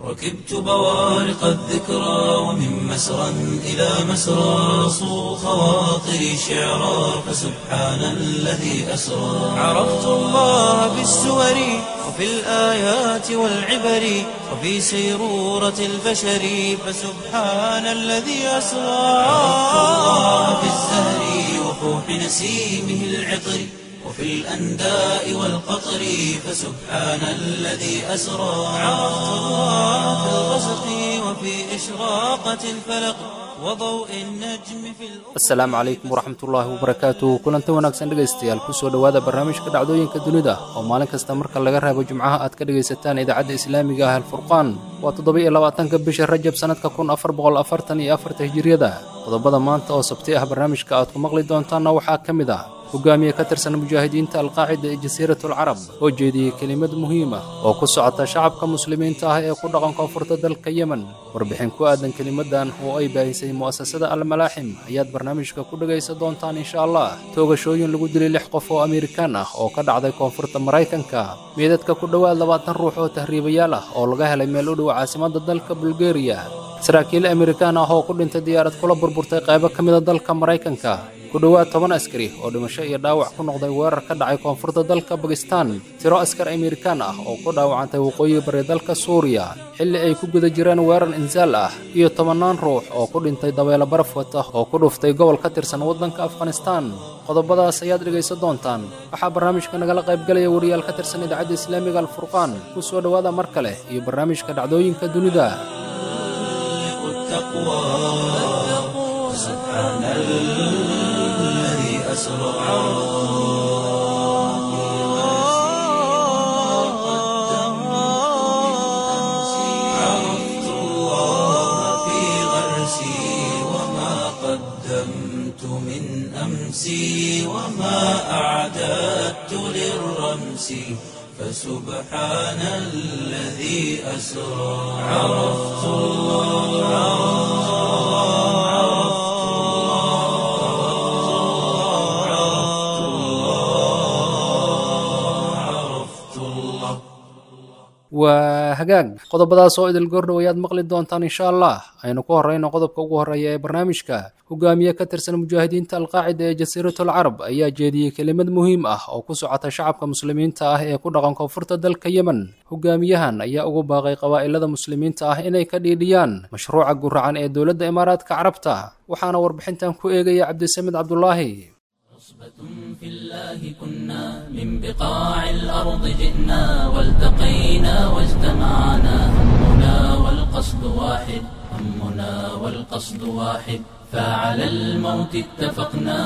ركبت بوارق الذكرى ومن مسرى إلى مسرى صو خواطري شعرا فسبحان الذي أسرى عرفت الله بالسور وفي الآيات والعبر وفي سيرورة البشر فسبحان الذي أسرى عرفت الله بالزهر وفوح نسيمه العطر وفي الأنداء والقطر فسبحان الذي أسرى عرفت الله في الغسق وفي إشراقة الفلق وضوء النجم في الأفق. السلام عليكم ورحمة الله وبركاته. كلنتي wanaagsan dhageystayaal ku soo dhawaada barnaamijka dhacdooyinka dunida oo maalin kasta marka laga reebo Jimcaha aad ka dhageysataan idaacadda Islaamiga ah Al-Furqaan. Waa 27-ka bisha Rajab sanadka 1444 Hijriyada. Qodobada maanta oo Sabti ah barnaamijka aad ku maqli doontaan waxaa kamid ah hogaamiye ka tirsan mujaahidiinta Al-Qaacida ee Jasiiratul Carab oo jeediyay kelimad muhiim ah oo ku socota shacabka muslimiinta ah ee ku dhaqan koonfurta dalka Yemen. Warbixin ku aadan kelimadan oo ay baahisay mu'asasada Al-Malaaxim ayaad barnaamijka ku dhageysan doontaan insha Allah. Toogashooyin lagu dilay 6 qof oo Amerikaan ah oo ka dhacday koonfurta Mareykanka. Meedadka ku dhawaad 20 ruux oo tahriibayaal ah oo laga helay meel u dhow caasimadda dalka Bulgaria. saraakiil Amerikaan ah oo ku dhintay diyaarad kula burburtay qaybo ka mid ah dalka Mareykanka. ku dhawaad 10 askari oo dhimasho iyo dhaawac ku noqday weerar ka dhacay koonfurta dalka Pakistan. Tiro askar Amerikaan ah oo ku dhaawacantay waqooyi bari dalka Suuriya xilli ay ku guda jireen weerar insaal ah iyo 10 ruux oo ku dhintay dabaylo baraf wata oo ku dhuftay gobol ka tirsan waddanka Afghanistan. qodobadaas ayaad dhageysan doontaan. waxaa barnaamijka nagala qayb galaya wariyaal ka tirsan idaacadda Islaamiga Al-Furqaan. ku soo dhawaada mar kale iyo barnaamijka dhacdooyinka dunida. سبحان الذي أسرى عرفت الله في غرسي وما قدمت من أمسي وما أعددت للرمس فسبحان الذي أسرى عرفت الله waa hagaag qodobadaas oo idil goordhow ayaad maqli doontaan insha Allah. aynu ku horeyno qodobka ugu horeeya ee barnaamijka. hogaamiye ka tirsan mujaahidiinta Al-Qaacida ee Jasiiratul Carab ayaa jeediyay kelimad muhiim ah oo ku socota shacabka muslimiinta ah ee ku dhaqan koonfurta dalka Yemen. hogaamiyahan ayaa ugu baaqay qabaa'ilada muslimiinta ah inay ka dhiidhiyaan mashruuca guracan ee dowladda Imaaraadka Carabta. waxaana warbixintan ku eegaya Cabdisamed Cabdullaahi. في الله كنا من بقاع الأرض جئنا والتقينا واجتمعنا همنا والقصد واحد همنا والقصد واحد فعلى الموت اتفقنا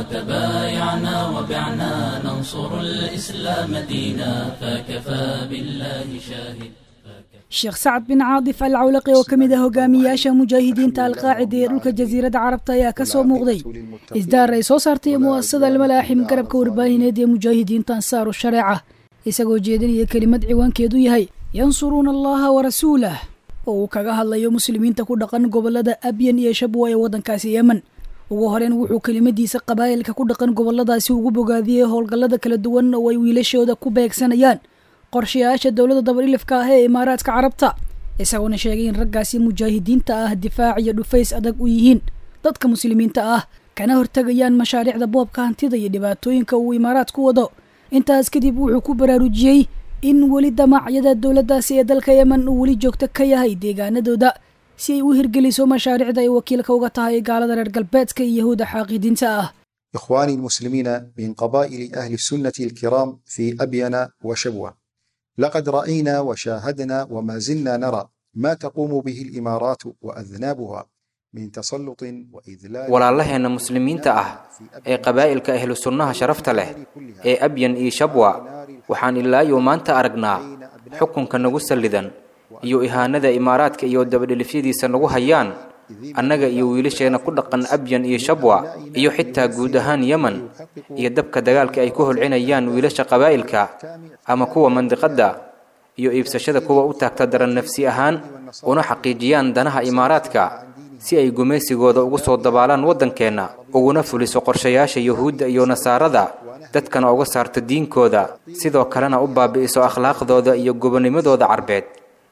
وتبايعنا وبعنا ننصر الإسلام دينا فكفى بالله شاهد. sheekh sacad bin caadif al-cawlaqi oo ka mid ah hogaamiyaasha mujaahidiinta Al-Qaacida ee dhulka jasiiradda Carabta ayaa ka soo muuqday isdaar ay soo saartay mu'asasada Al-Malaaxim garabka warbaahineed ee mujaahidiinta ansaaru shareeca isagoo jeedinaya kelimad ciwaankeedu yahay yansuruuna allaha wa rasuulah oo uu kaga hadlayo muslimiinta ku dhaqan gobolada Abyan iyo Shabwa ee waddankaasi Yemen. ugu horeen wuxuu kelimadiisa qabaa'ilka ku dhaqan goboladaasi ugu bogaadiyay howlgallada kala duwan oo ay wiilashooda ku beegsanayaan qorshayaasha dowladda dabalilifka ah ee Imaaraadka Carabta isagoo sheegay in raggaasi mujaahidiinta ah difaac iyo dhufays adag u yihiin dadka muslimiinta ah kana hortagayaan mashaariicda boobka hantida iyo dhibaatooyinka uu Imaaraadku wado. intaas kadib wuxuu ku baraarujiyay in weli damacyada dowladdaasi ee dalka Yemen uu weli joogto ka yahay deegaanadooda si ay u hirgeliso mashaariicda ay wakiilka uga tahay gaalada reer galbeedka iyo yahuuda xaqiidinta ah. إخواني المسلمين من قبائل أهل السنة الكرام في أبين وشبوة، لقد رأينا وشاهدنا وما زلنا نرى ما تقوم به الإمارات وأذنابها من تسلط وإذلال. walaalaheena muslimiinta ah ee qabaa'ilka ahlu sunnaha sharafta leh ee Abyan iyo Shabwa waxaan ilaa iyo maanta aragnaa xukunka nagu salidan iyo ihaanada Imaaraadka iyo dabadhilifyadiisa nagu hayaan annaga iyo wiilasheena ku dhaqan Abyan iyo Shabwa iyo xitaa guud ahaan Yemen iyo dabka dagaalka ay ku holcinayaan wiilasha qabaa'ilka ama kuwa mandiqada iyo iibsashada kuwa u taagta daran nafsi ahaan una xaqiijiyaan danaha Imaaraadka si ay gumeysigooda ugu soo dabaalaan waddankeena uguna fuliso qorshayaasha Yahuudda iyo Nasaarada dadkana uga saarto diinkooda sidoo kalena u baabi'iso akhlaaqdooda iyo gobonimadooda Carbeed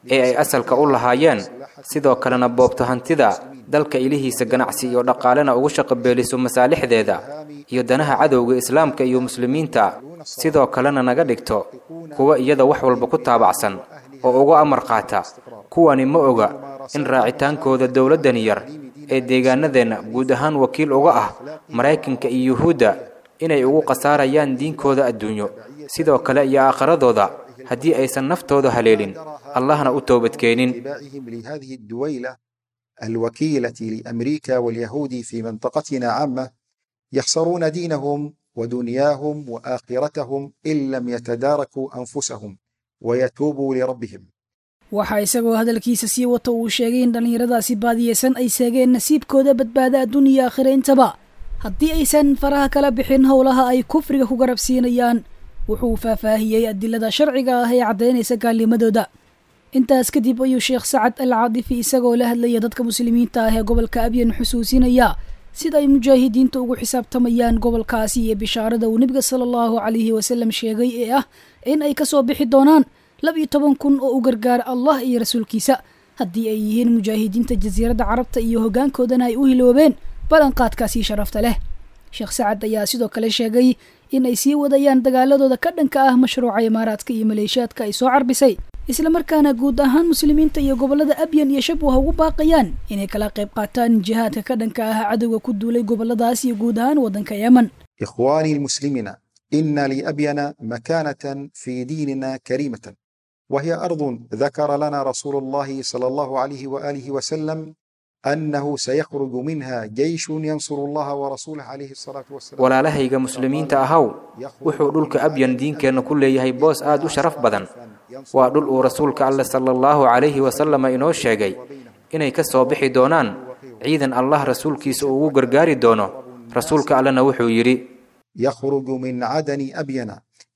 ee ay asalka u lahaayeen sidoo kalena boobto hantida dalka ilihiisa ganacsi iyo dhaqaalena ugu shaqo beeliso masaalixdeeda iyo danaha cadowga islaamka iyo muslimiinta sidoo kalena naga dhigto kuwa iyada wax walba ku taabacsan oo uga amar qaata kuwani ma oga in raacitaankooda dowladdan yar ee deegaanadeena guud ahaan wakiil uga ah Mareykanka iyo Yuhuudda inay ugu qasaarayaan diinkooda adduunyo sidoo kale iyo aakhiradooda haddii aysan naftooda haleelin allahna u toobadkeenin لهذه الدويلة الوكيلة لأمريكا واليهود في منطقتنا عامة يخسرون دينهم ودنياهم وآخرتهم إن لم يتداركوا أنفسهم ويتوبوا لربهم. waxaa isagoo hadalkiisa sii wata uu sheegay in dhallinyaradaasi baadiyeysan ay seegeen nasiibkooda badbaada adduuniya aakhira intaba haddii aysan faraha kala bixin howlaha ay kufriga ku garab siinayaan wuxuu faahfaahiyey adilada sharciga ah ee caddaynaysa gaalnimadooda intaas kadib ayuu sheekh sacad al caadifi isagoo la hadlaya dadka muslimiinta ah ee gobolka abyan xusuusinaya sida ay mujaahidiinta ugu xisaabtamayaan gobolkaasi iyo bishaarada uu nebiga sallallahu calayhi wasallam sheegay ee ah in ay kasoo bixi doonaan 12,000 oo u gargaara allah iyo rasuulkiisa haddii ay yihiin mujaahidiinta jasiiradda carabta iyo hoggaankoodana ay u hiloobeen ballanqaadkaasi sharafta leh sheekh sacad ayaa sidoo kale sheegay in ay sii wadayaan dagaaladooda ka dhanka ah mashruuca imaaraadka iyo maleeshiyaadka ay soo carbisay isla markaana guud ahaan muslimiinta iyo gobolada abyan iyo shabwa ugu baaqayaan inay kala qayb qaataan jihaadka ka dhanka ah cadowga ku duulay goboladaas iyo guud ahaan waddanka Yemen. إخواني المسلمين إن لأبين مكانة في ديننا كريمة وهي أرض ذكر لنا رسول الله صلى الله عليه وآله وسلم أنه سيخرج منها جيش ينصر الله ورسوله عليه الصلاة والسلام. ولا لهيga muslimiinta ahaw wuxuu dhulka abyan diinkeena ku leeyahay boos aad u sharaf badan waa dhul uu rasuulka Allah sallallahu alayhi wasallam inoo sheegay inay ka soo bixi doonaan ciidan Allah rasuulkiisa ugu gargaari doono rasuulka Allahna wuxuu yiri يخرج من عدن أبين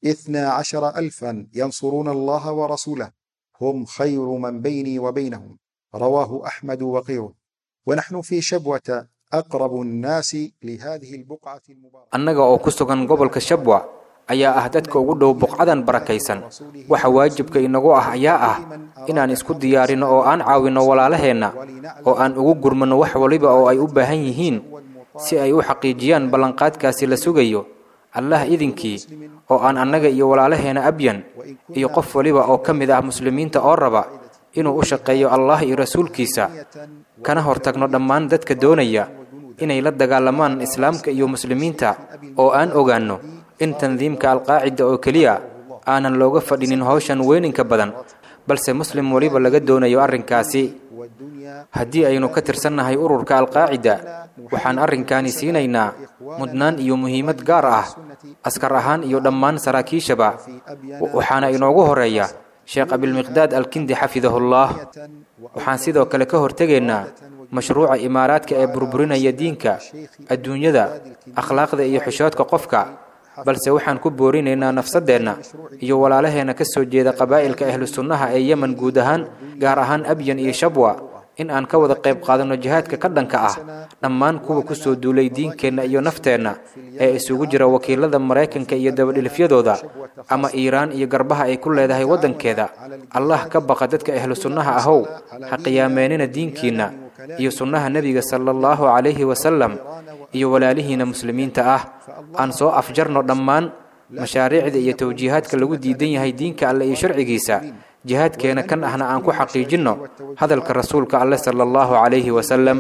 12,000 ينصرون الله ورسوله هم خير من بيني وبينهم رواه أحمد وغيره ونحن في شبوة أقرب الناس لهذه البقعة المباركة. أننا oo ku sugan gobolka Shabwa ayaa ah dadka ugu dhow buqcadan barakaysan waxa waajibka inagu ah ayaa ah inaan isku diyaarino oo aan caawino walaalaheena oo aan ugu gurmano wax waliba oo ay u baahan yihiin si ay u xaqiijiyaan ballanqaadkaasi la sugayo Allah idinkii oo aan annaga iyo walaalaheena abyan iyo qof waliba oo kamid ah muslimiinta oo raba inuu u shaqeeyo Allah iyo rasuulkiisa kana hortagno dhammaan dadka doonaya inay la dagaalamaan islaamka iyo muslimiinta oo aan ogaano in tandiimka al-qaacida oo kaliya aanan looga fadhinin hawshan weyninka badan balse muslim waliba laga doonayo arrinkaasi haddii aynu ka tirsannahay ururka al-qaacida waxaan arrinkaani siinaynaa mudnaan iyo muhiimad gaar ah askar ahaan iyo dhammaan saraakiishaba waxaana inoogu horeeya sheekh abilmiqdaad al-kindi xafidahullah waxaan sidoo kale ka hortegaynaa mashruuca imaaraadka ee burburinaya diinka adduunyada akhlaaqda iyo xishoodka qofka balse waxaan ku boorinaynaa nafsadeenna iyo walaalaheena ka soo jeeda qabaa'ilka ahlu sunnaha ee Yemen guud ahaan gaar ahaan abyan iyo shabwa in aan ka wada qayb qaadano jihaadka ka dhanka ah dhammaan kuwa ku soo duulay diinkeena iyo nafteenna ee isugu jira wakiilada Mareykanka iyo dabadhilifyadooda ama Iiraan iyo garbaha ay ku leedahay wadankeeda Allah ka baqa dadka ahlu sunnaha ahow ha qiyaameenina diinkiina iyo sunnaha nabiga sallallahu alayhi wasallam iyo walaalihiina muslimiinta ah aan soo afjarno dhammaan mashaariicda iyo tawjiihaadka lagu diidan yahay diinka Allah iyo sharcigiisa jihaadkeena kan ahna aan ku xaqiijino hadalka rasuulka Allah sallallahu alayhi wasallam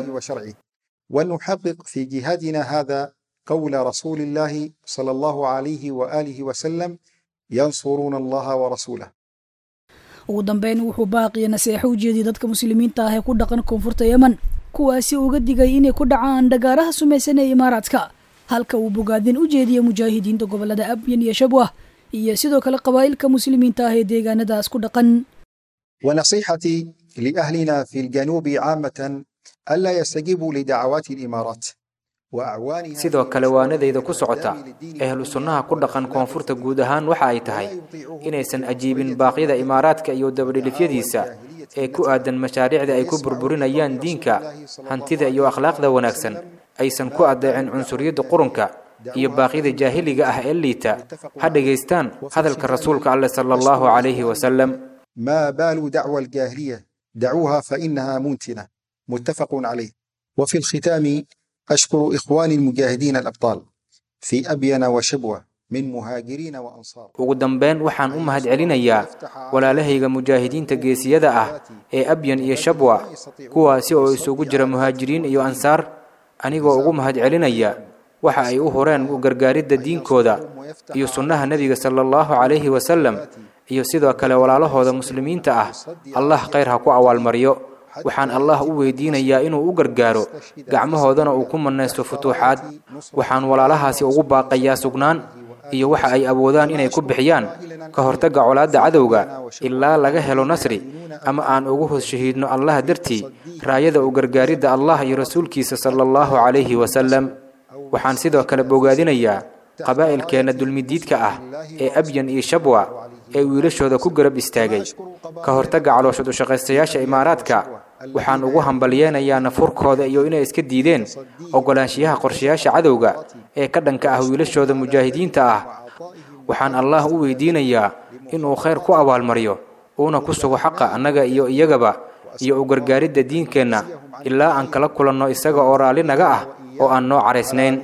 ونحقق في جهادنا هذا قول رسول الله صلى الله عليه وآله وسلم ينصرون الله ورسوله. ugu dambeyn wuxuu baaqiya naseexo u jeediyay dadka muslimiinta ah ee ku dhaqan koonfurta Yemen kuwaasi uga digay inay ku dhacaan dagaaraha sumaysan ee imaaraadka halka uu bogaadin u jeediyay mujaahidiinta gobolada abyan iyo shabwa iyo sidoo kale qabaa'ilka muslimiinta ah ee deegaanadaas ku dhaqan. ونصيحتي لأهلنا في الجنوب عامة ألا يستجيبوا لدعوات الإمارات وأعوانها. sidoo kale waanadayda ku socota ahlu sunnaha ku dhaqan koonfurta guud ahaan waxa ay tahay inaysan ajiibin baaqyada imaaraadka iyo dabadhilifyadiisa ee ku aadan mashaariicda ay ku burburinayaan diinka hantida iyo akhlaaqda wanaagsan aysan ku adeecin cunsuriyada qurunka iyo baaqyada jaahiliga ah ee liita ha dhageystaan hadalka rasuulka Allah sallallahu alayhi wasallam ما بال دعوى الجاهلية، دعوها فإنها منتنة. متفق عليه. وفي الختام أشكر إخواني المجاهدين الأبطال في أبين وشبوة من مهاجرين وأنصار. ugu dambeyn waxaan u mahadcelinayaa walaalahayga mujaahidiinta geesiyada ah ee Abyan iyo Shabwa, kuwaasi oo isugu jira muhaajiriin iyo ansaar, anigoo ugu mahadcelinaya waxa ay u horeen u gargaaridda diinkooda iyo sunnaha nabiga sallallahu alayhi wasallam, iyo sidoo kale walaalahooda muslimiinta ah. Allah khayr ha ku awaalmariyo. waxaan Allah u weydiinayaa inuu u gargaaro gacmahoodana uu ku manaysto futuuxaad. waxaan walaalahaasi ugu baaqayaa sugnaan iyo waxa ay awoodaan inay ku bixiyaan ka hortagga colaadda cadowga ilaa laga helo nasri ama aan ugu hoos shahiidno Allah dartii raayada u gargaaridda Allah iyo rasuulkiisa sallallahu alayhi wasallam. waxaan sidoo kale bogaadinayaa qabaa'ilkeena dulmidiidka ah ee Abyan iyo Shabwa ee wiilashooda ku garab istaagay ka hortagga calooshad u shaqaystayaasha imaaraadka. waxaan ugu hambaliyeenayaa nafurkooda iyo inay iska diideen ogolaanshiyaha qorshayaasha cadowga ee ka dhanka ah wiilashooda mujaahidiinta ah. waxaan Allah u weydiinayaa inuu khayr ku abaalmariyo uuna ku sugo xaqa annaga iyo iyagaba iyo u gargaaridda diinkeenna ilaa aan kala kulanno isaga oo raalli naga ah oo aan noo caraysnayn.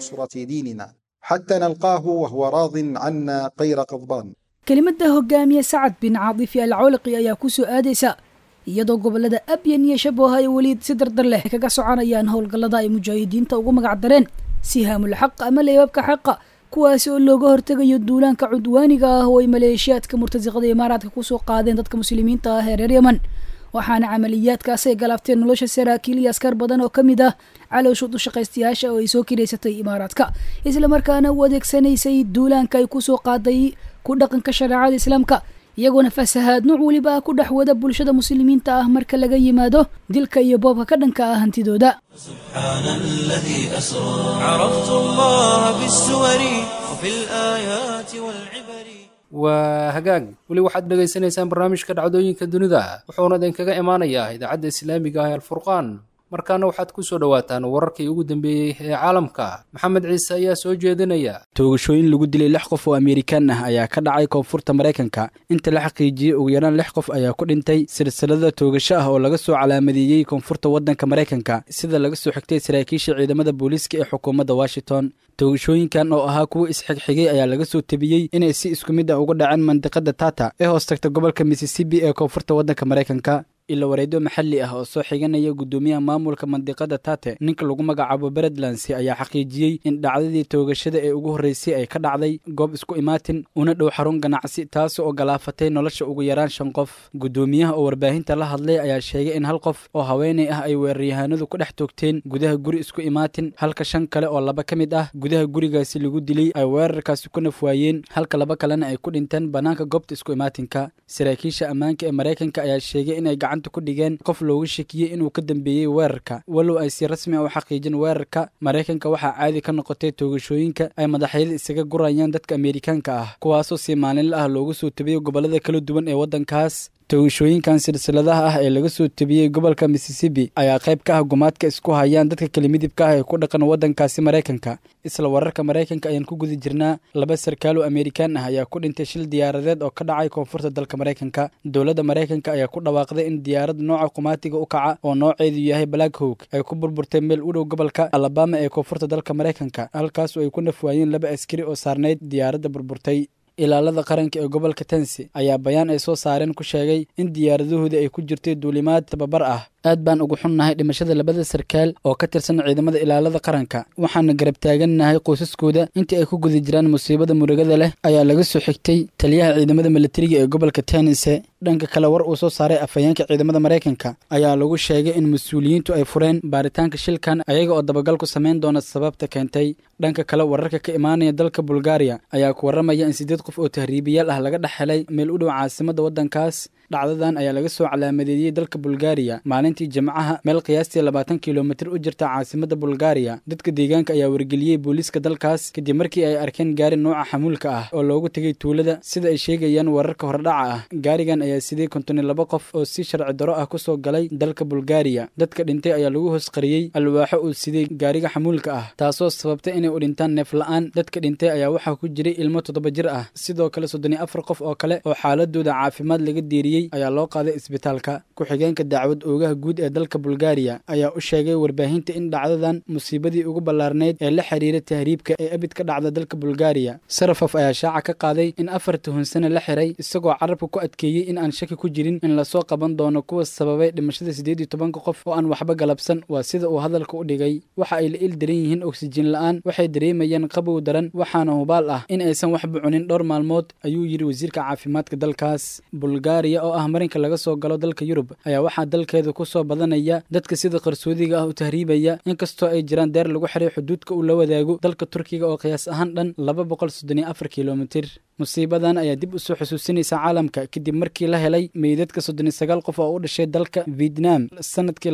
حتى نلقاه وهو راض عنا غير غضبان. kelimada hogaamiye Sacad bin Caadif al-Cawlaqi ayaa ku soo aadaysa iyadoo gobolada Abyan iyo Shabwa ay wali si dardar leh kaga soconayaan howlgallada ay mujaahidiinta ugu magac dareen sihaamul xaq ama leebabka xaqa, kuwaas oo looga hortagayo duulaanka cudwaaniga ah oo ay maleeshiyaadka murtasiqada imaaraadka ku soo qaadeen dadka muslimiinta ah ee reer Yemen. waxaana camaliyaadkaas ay galabteen nolosha saraakiil iyo askar badan oo kamid ah calooshooda shaqaystayaasha oo ay soo kireysatay imaaraadka, isla markaana u adeegsanaysay duulaanka ay ku soo qaaday ku dhaqanka shariicada islaamka, iyagoona fasahaad nooc waliba ku dhex wada bulshada muslimiinta ah marka laga yimaado dilka iyo boobka ka dhanka ah hantidooda. subhaanalladhi asra araftu Allah bis-suwari wa fil ayati wal ibari. waa hagaag weli waxaad dhegaysanaysaan barnaamijka dhacdooyinka dunida, wuxuuna idinkaga imaanayaa idaacadda islaamiga ah ee Al-Furqaan. markaana waxaad ku soo dhawaataan wararkii ugu dambeeyey ee caalamka. maxamed ciise ayaa soo jeedinaya. toogashooyin lagu dilay 6 qof oo Amerikaan ah ayaa ka dhacay koonfurta Mareykanka. inta la xaqiijiyay ugu yaraan 6 qof ayaa ku dhintay silsilada toogasho ah oo laga soo calaamadeeyay koonfurta waddanka Mareykanka, sida laga soo xigtay saraakiisha ciidamada booliiska ee xukuumadda Washington. toogashooyinkan oo ahaa kuwa isxigxigay ayaa laga soo tabiyey inay si isku mid ah uga dhaceen mandiqada Tata ee hoos tagta gobolka Mississippi ee koonfurta waddanka Mareykanka. ila wareedo maxalli ah oo soo xiganaya gudoomiyaha maamulka mandiqada Tate ninka lagu magacaabo Beredlands ayaa xaqiijiyay in dhacdadii toogashada ee ugu horeysay ay ka dhacday goob isku imaatin una dhow xarun ganacsi, taas oo galaafatay nolosha ugu yaraan 5 qof. gudoomiyaha oo warbaahinta la hadlay ayaa sheegay in 1 qof oo haweeney ah ay weeraryahanadu ku dhex toogteen gudaha guri isku imaatin, halka 5 kale oo laba ka mid ah gudaha gurigaasi lagu dilay ay weerarkaasi ku nafwaayeen, halka 2 kalena ay ku dhinteen banaanka goobta isku imaatinka. saraakiisha ammaanka ee Mareykanka ayaa sheegay in ay ku dhigeen qof loogu shakiyay inuu ka dambeeyay weerarka, walow ay si rasmi ah u xaqiijin weerarka. Mareykanka waxaa caadi ka noqotay toogashooyinka ay madaxyada isaga gurayaan dadka Amerikaanka ah, kuwaasoo si maalinle ah loogu soo tabiyo gobolada kala duwan ee waddankaas. toogashooyinkan silsiladaha ah ee laga soo tabiyey gobolka Mississippi ayaa qayb ka ah gumaadka isku hayaan dadka kala midibka ah ee ku dhaqan waddankaasi Mareykanka. isla wararka Mareykanka ayaan ku guda jirnaa. 2 sarkaal oo Amerikaan ah ayaa ku dhintay shil diyaaradeed oo ka dhacay koonfurta dalka Mareykanka. dowladda Mareykanka ayaa ku dhawaaqday in diyaarad nooca qumaatiga u kaca oo nooceedu yahay Black Hawk ay ku burburtay meel u dhow gobolka Alabama ee koonfurta dalka Mareykanka, halkaas oo ay ku nafwaayeen 2 askari oo saarneyd diyaaradda burburtay. ilaalada qaranka ee gobolka Tennessee ayaa bayaan ay soo saareen ku sheegay in diyaaradahooda ay ku jirtay duulimaad tababar ah. aad baan ugu xunnahay dhimashada 2 sarkaal oo ka tirsan ciidamada ilaalada qaranka, waxaana garab taagannahay qoysaskooda intii ay ku guda jiraan musiibada murugada leh, ayaa laga soo xigtay taliyaha ciidamada militariga ee gobolka Tennessee. dhanka kale war uu soo saaray afhayeenka ciidamada Mareykanka ayaa lagu sheegay in mas'uuliyiintu ay fureen baaritaanka shilkan ayaga oo dabagal ku sameyn doona sababta keentay. dhanka kale wararka ka imaanaya dalka Bulgaria ayaa ku waramaya in 8 qof oo tahriibiyaal ah laga dhaxelay meel u dhow caasimadda waddankaas. dhacdadan ayaa laga soo calaamadeeyay dalka Bulgaria maalintii Jimcaha meel qiyaastii 20 kiiloomitir u jirta caasimadda Bulgaria. dadka deegaanka ayaa wargeliyay booliiska dalkaas kadib markii ay arkeen gaari nooca xamuulka ah oo loogu tagay tuulada, sida ay sheegayaan wararka hordhaca ah. gaarigan ayaa sidii 52 qof oo si sharci daro ah ku soo galay dalka Bulgaria. dadka dhintay ayaa lagu hoos qariyay alwaaxo uu sidii gaariga xamuulka ah, taasoo sababtay inay u dhintaan neef la'aan. dadka dhintay ayaa waxaa ku jiray ilmo 7 jir ah, sidoo kale 34 qof oo kale oo xaaladooda caafimaad laga deeriyay dhaawacmayey ayaa loo qaaday isbitaalka. ku-xigeenka dacwad oogaha guud ee dalka Bulgaariya ayaa u sheegay warbaahinta in dhacdadan musiibadii ugu ballaarneyd ee la xiriira tahriibka ee abid ka dhacda dalka Bulgaariya. Sarafov ayaa shaaca ka qaaday in 4 tuhunsane la xiray isagoo carabka ku adkeeyey in aan shaki ku jirin in la soo qaban doono kuwa sababay dhimashada 18 qof oo aan waxba galabsan. waa sida uu hadalka u dhigay. waxa ay la ildaran yihiin oksijiin la'aan, waxay dareemayaan qabow daran, waxaana hubaal ah in aysan waxba cunin dhowr maalmood, ayuu yiri wasiirka caafimaadka dalkaas. Bulgaariya oo ah marinka laga soo galo dalka Yurub ayaa waxaa dalkeeda ku soo badanaya dadka sida qarsoodiga ah u tahriibaya, inkastoo ay jiraan deer lagu xiray xuduudka uu la wadaago dalka Turkiga oo qiyaas ahaan dhan 234 kiiloomitir. musiibadan ayaa dib u soo xusuusinaysa caalamka kadib markii la helay meydadka 39 qof oo u dhashay dalka Vietnam sanadkii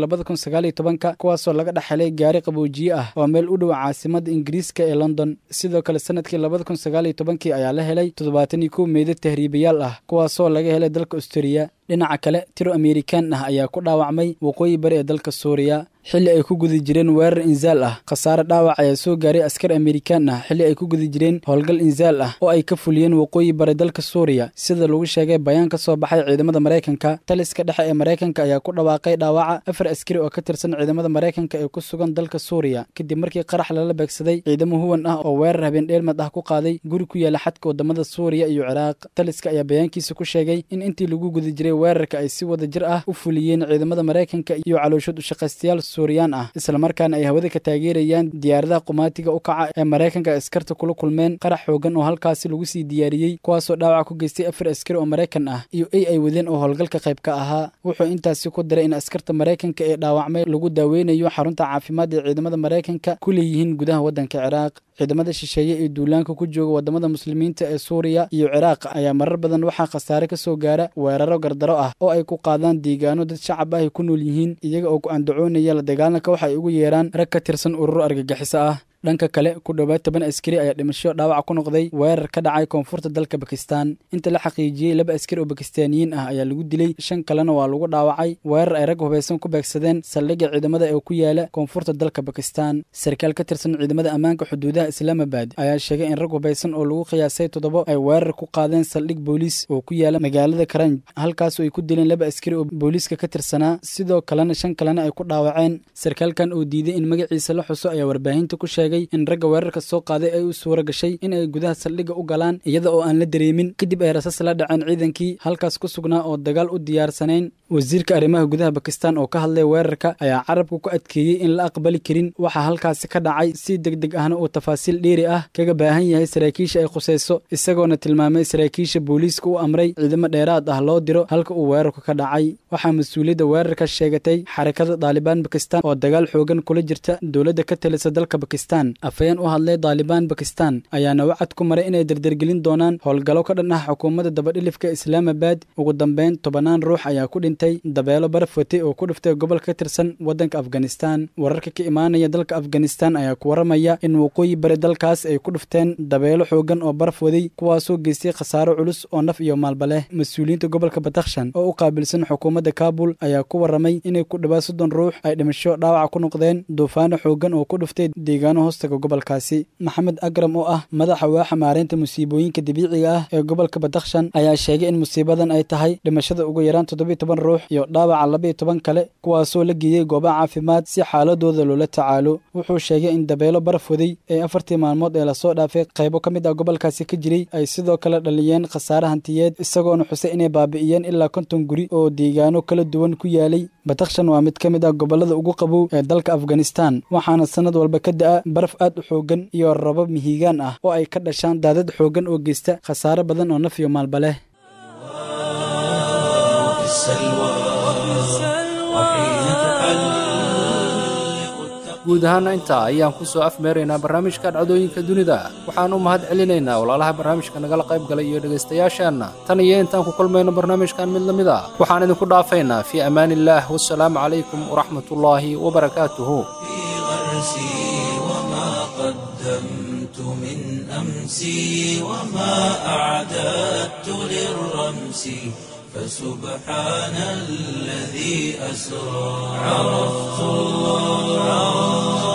2019 kuwaasoo laga dhaxlay gaari qaboojiye ah oo meel u dhow caasimadda Ingiriiska ee London. sidoo kale sanadkii 2019 ayaa la helay 71 meydad tahriibayaal ah kuwaasoo laga helay dalka Australia. dhinaca kale tiro Amerikaan ah ayaa ku dhaawacmay waqooyi bari ee dalka Suuriya xilli ay ku gudi jireen weerar inzaal ah. khasaare dhaawac ayaa soo gaaray askar Amerikaan ah xilli ay ku gudi jireen howlgal inzaal ah oo ay ka fuliyeen waqooyi bari dalka Suuriya, sida lagu sheegay bayaan ka soo baxay ciidamada Mareykanka. taliska dhexe ee Mareykanka ayaa ku dhawaaqay dhaawaca 4 askari oo ka tirsan ciidamada Mareykanka ee ku sugan dalka Suuriya kadib markii qarax lala beegsaday ciidamo huwan ah oo weerar habeen dheelmad ah ku qaaday guri ku yaala xadka wadamada Suuriya iyo Ciraaq. taliska ayaa bayaankiisa ku sheegay in intii lagu gudi jiray weerarka ay si wada jir ah u fuliyeen ciidamada Mareykanka iyo calooshood u shaqaystayaal Suuriyaan ah, isla markaana ay hawada ka taageerayaan diyaaradaha qumaatiga u kaca ee Mareykanka askarta kula kulmeen qarax xoogan oo halkaasi lagu sii diyaariyey kuwaasoo dhaawac ku geystay 4 askari oo Mareykan ah iyo ay wadeen oo howlgalka qayb ka ahaa. wuxuu intaasi ku daray in askarta Mareykanka ee dhaawacmay lagu daaweynayo xarunta caafimaad ee ciidamada Mareykanka ku leeyihiin gudaha wadanka Ciraaq. ciidamada shisheeye ee duulaanka ku jooga wadamada muslimiinta ee Suuriya iyo Ciraaq ayaa marar badan waxaa khasaare ka soo gaara weeraro gardaro ah oo ay ku qaadaan deegaano dad shacab ah ku nool yihiin, iyaga oo ku andacoonaya la dagaalanka waxa ay ugu yeeraan rag ka tirsan ururo argagixiso ah. dhanka kale ku dhawaad 10 askari ayaa dhimasho dhaawac ku noqday weerar ka dhacay koonfurta dalka Pakistan. inta la xaqiijiyay 2 askari oo Pakistaaniyiin ah ayaa lagu dilay, 5 kalena waa lagu dhaawacay weerar ay rag hubeysan ku beegsadeen saldhigga ciidamada ee ku yaala koonfurta dalka Pakistan. sarkaal ka tirsan ciidamada ammaanka xuduudaha Islamabad ayaa sheegay in rag hubeysan oo lagu qiyaasay 7 ay weerar ku qaadeen saldhig booliis oo ku yaala magaalada Karanj, halkaas oo ay ku dileen 2 askari oo booliiska ka tirsanaa, sidoo kalena 5 kalena ay ku dhaawaceen. sarkaalkan oo diiday in magaciisa la xuso ayaa warbaahinta ku sheegay in ragga weerarka soo qaaday ay u suura gashay in ay gudaha saldhigga u galaan iyada oo aan la dareemin, kadib ay rasaas la dhaceen ciidankii halkaas ku sugnaa oo dagaal u diyaarsanayn. wasiirka arrimaha gudaha Pakistan oo ka hadlay weerarka ayaa carabka ku adkeeyey in la aqbali karin waxa halkaasi ka dhacay, si degdeg ahna uu tafaasiil dheeri ah kaga baahan yahay saraakiisha ay khusayso, isagoona tilmaamay saraakiisha booliiska u amray ciidamo dheeraad ah loo diro halka uu weerarku ka dhacay. waxaa mas'uuliyadda weerarka sheegatay xarakada Taliban Pakistan oo dagaal xoogan kula jirta dowladda ka talisa dalka Pakistan. afayeen u hadlay Taliban Pakistan ayaana wacad ku maray inay dardargelin doonaan howlgallo ka dhan ah xukuumadda dabadhilifka Islamabad. ugu dambeyn 10 ruux ayaa ku dhintay dabeelo baraf watay oo ku dhuftay gobol ka tirsan wadanka Afghanistan. wararka ka imaanaya dalka Afghanistan ayaa ku waramaya in waqooyi bari dalkaas ay ku dhufteen dabeelo xoogan oo baraf waday kuwaasoo geystay khasaaro culus oo naf iyo maalba leh. mas'uuliyiinta gobolka Badakhshan oo u qaabilsan xukuumadda Kabul ayaa ku waramay inay ku dhawaad 30 ruux ay dhimasho dhaawac ku noqdeen duufaano xoogan oo ku dhuftay deegaano hoostaga gobolkaasi. maxamed Akram oo ah madaxa waaxa maareynta musiibooyinka dabiiciga ah ee gobolka Badakhshan ayaa sheegay in musiibadan ay tahay dhimashada ugu yaraan 17 ruux iyo dhaawaca 12 kale kuwaasoo la geeyay goobaha caafimaad si xaaladooda loola tacaalo. wuxuu sheegay in dabeelo baraf waday ee 4 maalmood ee la soo dhaafay qaybo ka mid ah gobolkaasi ka jiray ay sidoo kale dhaliyeen khasaare hantiyeed, isagoona xusay inay baabi'iyeen ilaa 50 guri oo deegaano kala duwan ku yaalay. Badakhshan waa mid ka mid ah gobolada ugu qabow ee dalka Afghanistan, waxaana sanad walba ka da'a baraf aad u xoogan iyo roobab mihigaan ah oo ay ka dhashaan daadad xoogan oo geysta khasaare badan oo naf iyo maalba leh. guud ahaana intaa ayaan ku soo afmeeraynaa barnaamijka dhacdooyinka dunida. waxaan u mahad celinaynaa walaalaha barnaamijka nagala qayb galay iyo dhegaystayaasheenna. tan iyo intaan ku kulmayno barnaamijkan mid la mid ah waxaan idinku dhaafaynaa fii amaanillaah, wassalaamu calaykum waraxmatullaahi wabarakaatuhu. من أمسي وما أعددت للرمس فسبحان الذي أسرى. عرفت الله